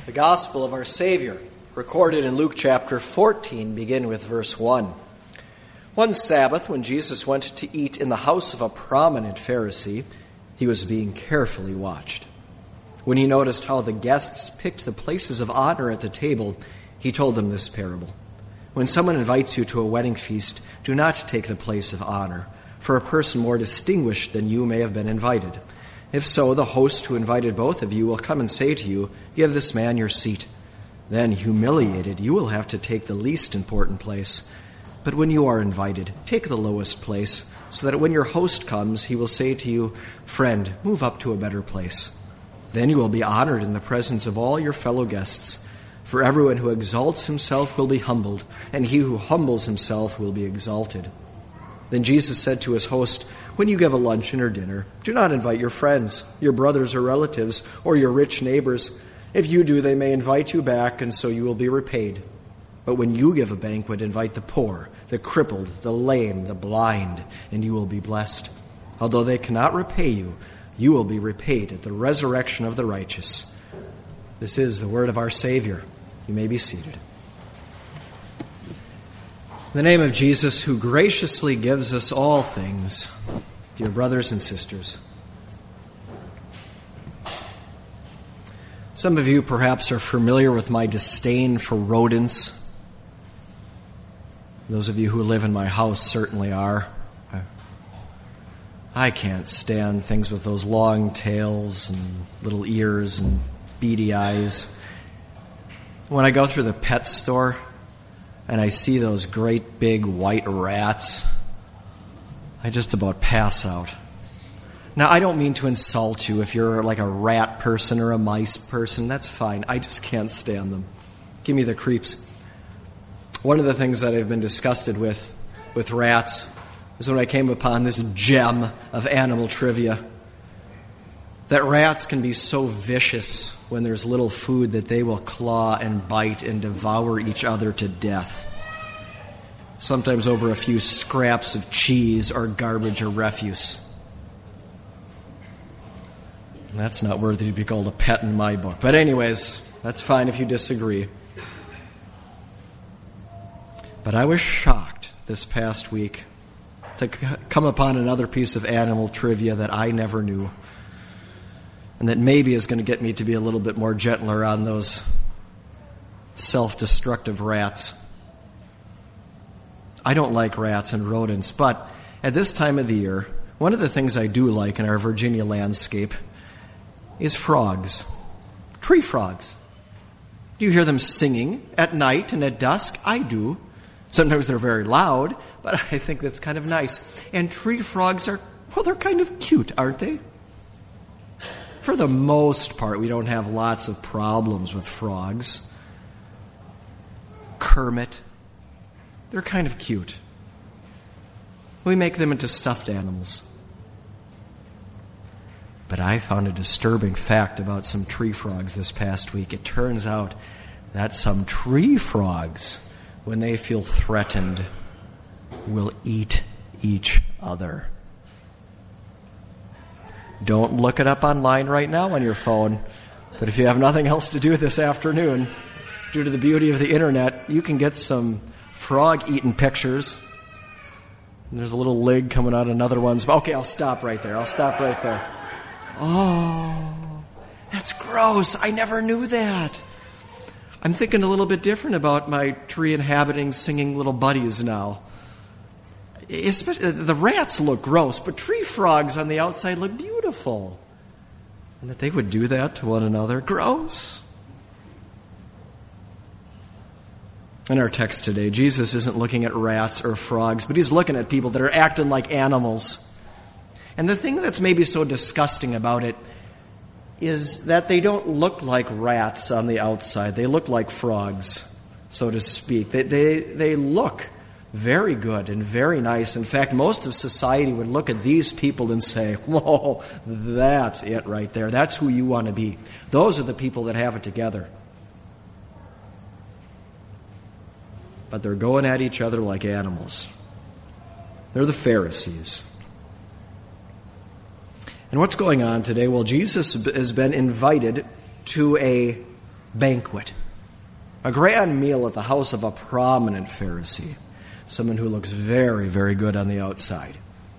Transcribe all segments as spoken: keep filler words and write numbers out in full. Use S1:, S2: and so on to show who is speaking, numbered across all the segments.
S1: The Gospel of our Savior, recorded in Luke chapter fourteen, begin with verse one. One Sabbath, when Jesus went to eat in the house of a prominent Pharisee, he was being carefully watched. When he noticed how the guests picked the places of honor at the table, he told them this parable. When someone invites you to a wedding feast, do not take the place of honor, for a person more distinguished than you may have been invited. If so, the host who invited both of you will come and say to you, "Give this man your seat." Then, humiliated, you will have to take the least important place. But when you are invited, take the lowest place, so that when your host comes, he will say to you, "Friend, move up to a better place." Then you will be honored in the presence of all your fellow guests. For everyone who exalts himself will be humbled, and he who humbles himself will be exalted. Then Jesus said to his host, "When you give a luncheon or dinner, do not invite your friends, your brothers or relatives, or your rich neighbors. If you do, they may invite you back, and so you will be repaid. But when you give a banquet, invite the poor, the crippled, the lame, the blind, and you will be blessed. Although they cannot repay you, you will be repaid at the resurrection of the righteous." This is the word of our Savior. You may be seated. In the name of Jesus, who graciously gives us all things, dear brothers and sisters, some of you perhaps are familiar with my disdain for rodents. Those of you who live in my house certainly are. I can't stand things with those long tails and little ears and beady eyes. When I go through the pet store and I see those great big white rats, I just about pass out. Now, I don't mean to insult you if you're like a rat person or a mice person. That's fine. I just can't stand them. Give me the creeps. One of the things that I've been disgusted with, with rats, is when I came upon this gem of animal trivia. That rats can be so vicious when there's little food that they will claw and bite and devour each other to death. Sometimes over a few scraps of cheese or garbage or refuse. That's not worthy to be called a pet in my book. But anyways, that's fine if you disagree. But I was shocked this past week to come upon another piece of animal trivia that I never knew, and that maybe is going to get me to be a little bit more gentler on those self-destructive rats. I don't like rats and rodents, but at this time of the year, one of the things I do like in our Virginia landscape is frogs. Tree frogs. Do you hear them singing at night and at dusk? I do. Sometimes they're very loud, but I think that's kind of nice. And tree frogs are, well, they're kind of cute, aren't they? For the most part, we don't have lots of problems with frogs. Kermit, they're kind of cute. We make them into stuffed animals. But I found a disturbing fact about some tree frogs this past week. It turns out that some tree frogs, when they feel threatened, will eat each other. Don't look it up online right now on your phone. But if you have nothing else to do this afternoon, due to the beauty of the internet, you can get some frog-eaten pictures. And there's a little leg coming out of another one's. Okay, I'll stop right there. I'll stop right there. Oh, that's gross. I never knew that. I'm thinking a little bit different about my tree-inhabiting singing little buddies now. Especially, the rats look gross, but tree frogs on the outside look beautiful. And that they would do that to one another, gross. In our text today, Jesus isn't looking at rats or frogs, but he's looking at people that are acting like animals. And the thing that's maybe so disgusting about it is that they don't look like rats on the outside. They look like frogs, so to speak. They, they, they look very good and very nice. In fact, most of society would look at these people and say, whoa, that's it right there. That's who you want to be. Those are the people that have it together. But they're going at each other like animals. They're the Pharisees. And what's going on today? Well, Jesus has been invited to a banquet, a grand meal at the house of a prominent Pharisee, someone who looks very, very good on the outside.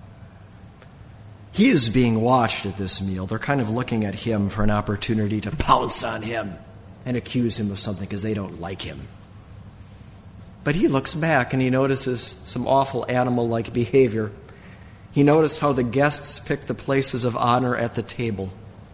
S1: He is being watched at this meal. They're kind of looking at him for an opportunity to pounce on him and accuse him of something because they don't like him. But he looks back and he notices some awful animal-like behavior. He noticed how the guests picked the places of honor at the table.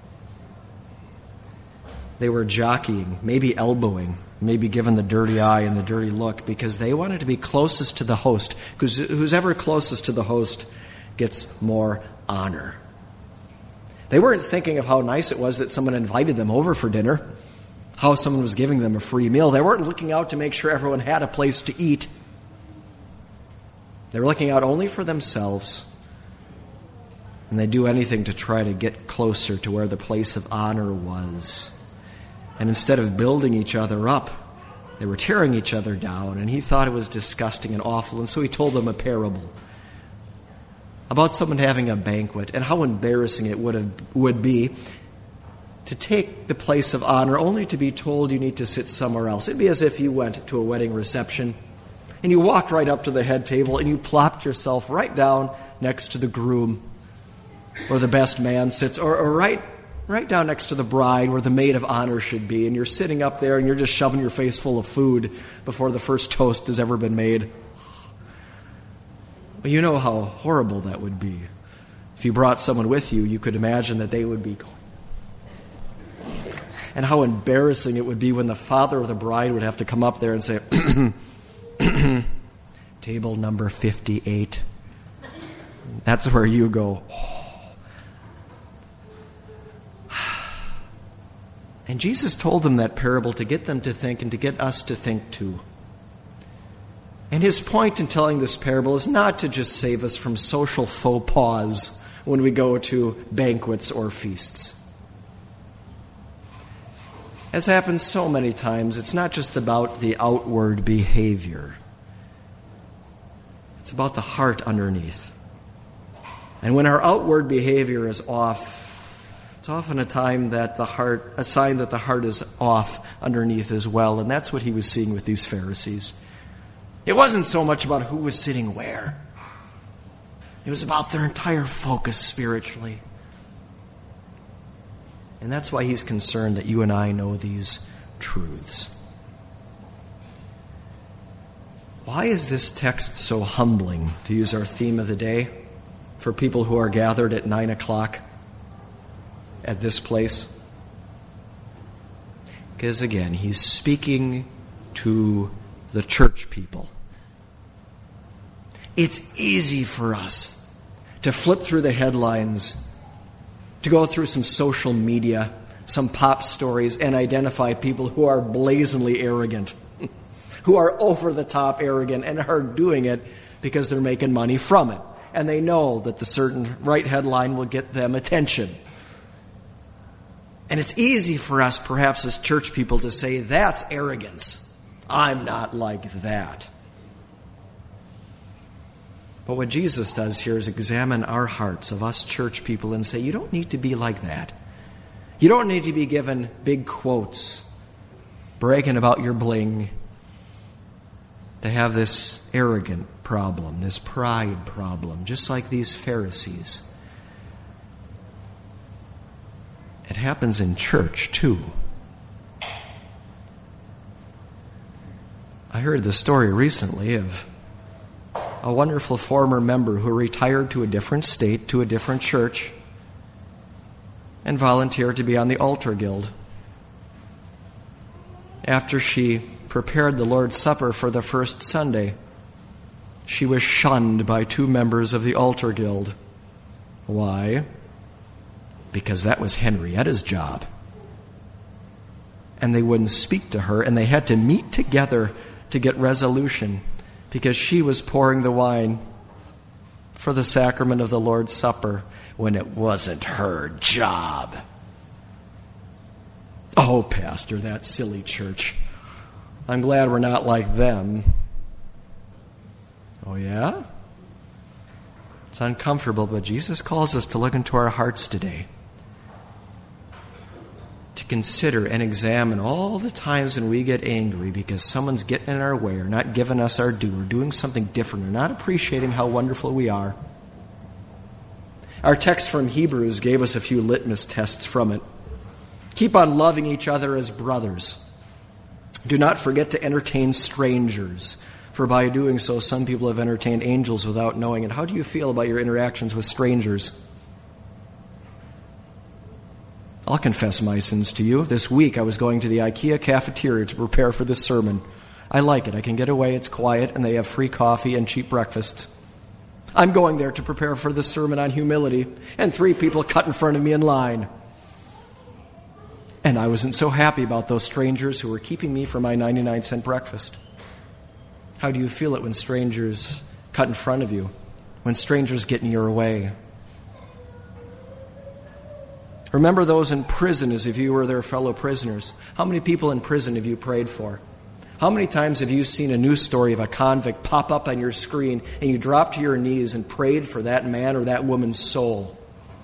S1: They were jockeying, maybe elbowing, maybe giving the dirty eye and the dirty look because they wanted to be closest to the host, because who's ever closest to the host gets more honor. They weren't thinking of how nice it was that someone invited them over for dinner, how someone was giving them a free meal. They weren't looking out to make sure everyone had a place to eat. They were looking out only for themselves. And they'd do anything to try to get closer to where the place of honor was. And instead of building each other up, they were tearing each other down. And he thought it was disgusting and awful. And so he told them a parable about someone having a banquet and how embarrassing it would have, would be to take the place of honor only to be told you need to sit somewhere else. It'd be as if you went to a wedding reception and you walked right up to the head table and you plopped yourself right down next to the groom where the best man sits, or, or right, right down next to the bride where the maid of honor should be, and you're sitting up there and you're just shoving your face full of food before the first toast has ever been made. But you know how horrible that would be. If you brought someone with you, you could imagine that they would be going. And how embarrassing it would be when the father of the bride would have to come up there and say, table number fifty-eight. That's where you go, oh. And Jesus told them that parable to get them to think and to get us to think too. And his point in telling this parable is not to just save us from social faux pas when we go to banquets or feasts. As happens so many times, it's not just about the outward behavior. It's about the heart underneath. And when our outward behavior is off, it's often a time that the heart, a sign that the heart is off underneath as well. And that's what he was seeing with these Pharisees. It wasn't so much about who was sitting where. It was about their entire focus spiritually. And that's why he's concerned that you and I know these truths. Why is this text so humbling, to use our theme of the day, for people who are gathered at nine o'clock at this place? Because again, he's speaking to the church people. It's easy for us to flip through the headlines, to go through some social media, some pop stories, and identify people who are blazingly arrogant, who are over-the-top arrogant, and are doing it because they're making money from it. And they know that the certain right headline will get them attention. And it's easy for us, perhaps as church people, to say, that's arrogance. I'm not like that. But what Jesus does here is examine our hearts of us church people and say, you don't need to be like that. You don't need to be given big quotes, bragging about your bling, to have this arrogant problem, this pride problem, just like these Pharisees. It happens in church, too. I heard the story recently of a wonderful former member who retired to a different state, to a different church, and volunteered to be on the altar guild. After she prepared the Lord's Supper for the first Sunday, she was shunned by two members of the altar guild. Why? Because that was Henrietta's job. And they wouldn't speak to her, and they had to meet together to get resolution, because she was pouring the wine for the sacrament of the Lord's Supper when it wasn't her job. Oh, Pastor, that silly church. I'm glad we're not like them. Oh, yeah? It's uncomfortable, but Jesus calls us to look into our hearts today. To to consider and examine all the times when we get angry because someone's getting in our way or not giving us our due or doing something different or not appreciating how wonderful we are. Our text from Hebrews gave us a few litmus tests from it. Keep on loving each other as brothers. Do not forget to entertain strangers, for by doing so, some people have entertained angels without knowing it. How do you feel about your interactions with strangers? I'll confess my sins to you. This week I was going to the IKEA cafeteria to prepare for this sermon. I like it. I can get away, it's quiet, and they have free coffee and cheap breakfasts. I'm going there to prepare for this sermon on humility, and three people cut in front of me in line. And I wasn't so happy about those strangers who were keeping me from my ninety-nine cent breakfast. How do you feel it when strangers cut in front of you? When strangers get in your way? Remember those in prison as if you were their fellow prisoners. How many people in prison have you prayed for? How many times have you seen a news story of a convict pop up on your screen and you dropped to your knees and prayed for that man or that woman's soul?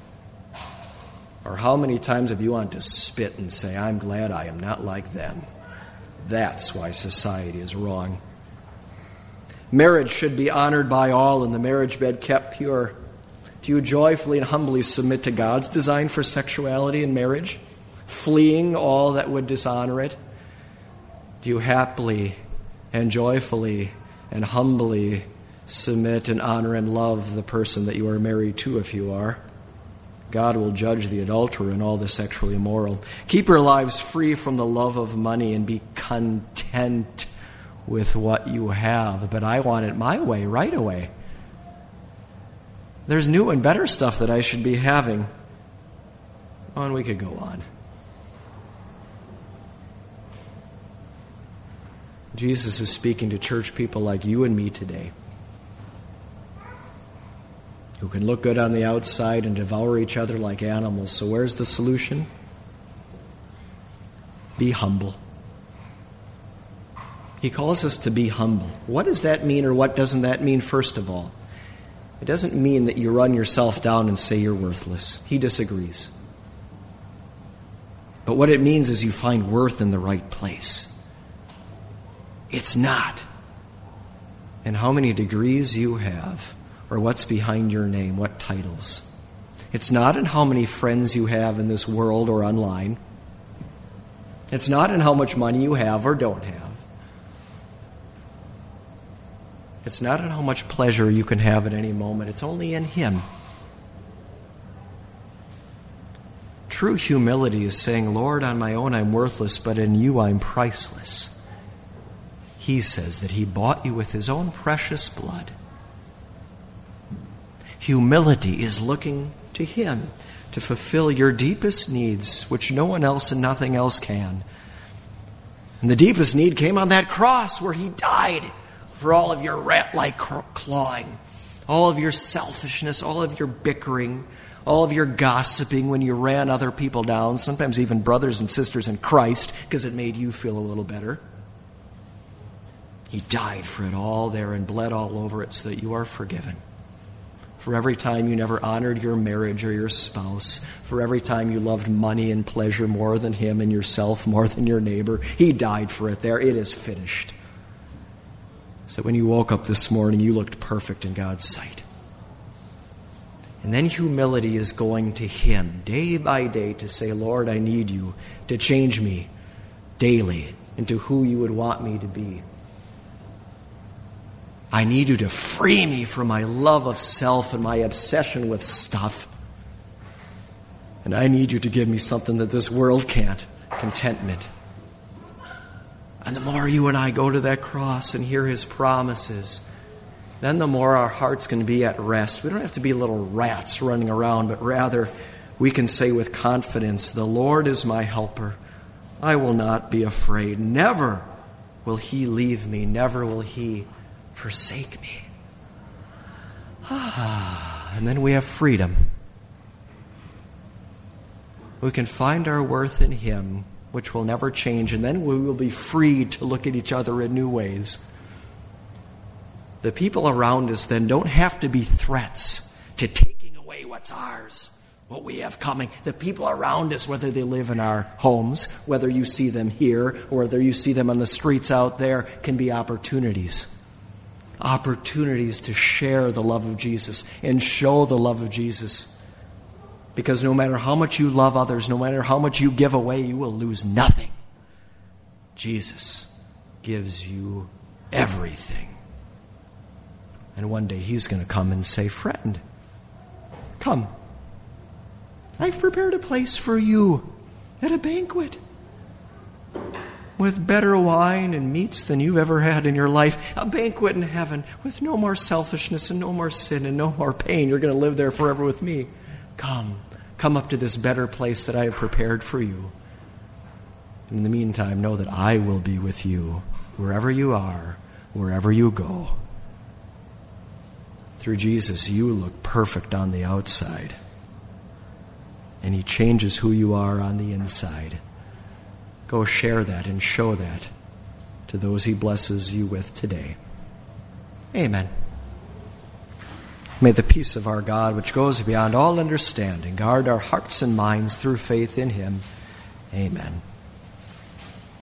S1: Or how many times have you wanted to spit and say, I'm glad I am not like them? That's why society is wrong. Marriage should be honored by all and the marriage bed kept pure. Do you joyfully and humbly submit to God's design for sexuality and marriage, fleeing all that would dishonor it? Do you happily and joyfully and humbly submit and honor and love the person that you are married to if you are? God will judge the adulterer and all the sexually immoral. Keep your lives free from the love of money and be content with what you have. But I want it my way, right away. There's new and better stuff that I should be having. Oh, and we could go on. Jesus is speaking to church people like you and me today, who can look good on the outside and devour each other like animals. So where's the solution? Be humble. He calls us to be humble. What does that mean, or what doesn't that mean, first of all? It doesn't mean that you run yourself down and say you're worthless. He disagrees. But what it means is you find worth in the right place. It's not in how many degrees you have or what's behind your name, what titles. It's not in how many friends you have in this world or online. It's not in how much money you have or don't have. It's not in how much pleasure you can have at any moment. It's only in Him. True humility is saying, Lord, on my own I'm worthless, but in you I'm priceless. He says that He bought you with His own precious blood. Humility is looking to Him to fulfill your deepest needs, which no one else and nothing else can. And the deepest need came on that cross where He died for all of your rat-like clawing, all of your selfishness, all of your bickering, all of your gossiping when you ran other people down, sometimes even brothers and sisters in Christ, because it made you feel a little better. He died for it all there and bled all over it so that you are forgiven. For every time you never honored your marriage or your spouse, for every time you loved money and pleasure more than Him and yourself more than your neighbor, He died for it there. It is finished. So when you woke up this morning, you looked perfect in God's sight. And then humility is going to Him day by day to say, Lord, I need you to change me daily into who you would want me to be. I need you to free me from my love of self and my obsession with stuff. And I need you to give me something that this world can't, contentment. And the more you and I go to that cross and hear His promises, then the more our hearts can be at rest. We don't have to be little rats running around, but rather we can say with confidence, the Lord is my helper. I will not be afraid. Never will He leave me. Never will He forsake me. Ah, and then we have freedom. We can find our worth in Him, which will never change, and then we will be free to look at each other in new ways. The people around us then don't have to be threats to taking away what's ours what we have coming. The people around us, whether they live in our homes, whether you see them here, or whether you see them on the streets out there, can be opportunities. Opportunities to share the love of Jesus and show the love of Jesus. Because no matter how much you love others, no matter how much you give away, you will lose nothing. Jesus gives you everything. And one day He's going to come and say, friend, come. I've prepared a place for you at a banquet with better wine and meats than you've ever had in your life. A banquet in heaven with no more selfishness and no more sin and no more pain. You're going to live there forever with me. Come. Come up to this better place that I have prepared for you. In the meantime, know that I will be with you wherever you are, wherever you go. Through Jesus, you look perfect on the outside. And He changes who you are on the inside. Go share that and show that to those He blesses you with today. Amen. May the peace of our God, which goes beyond all understanding, guard our hearts and minds through faith in Him. Amen.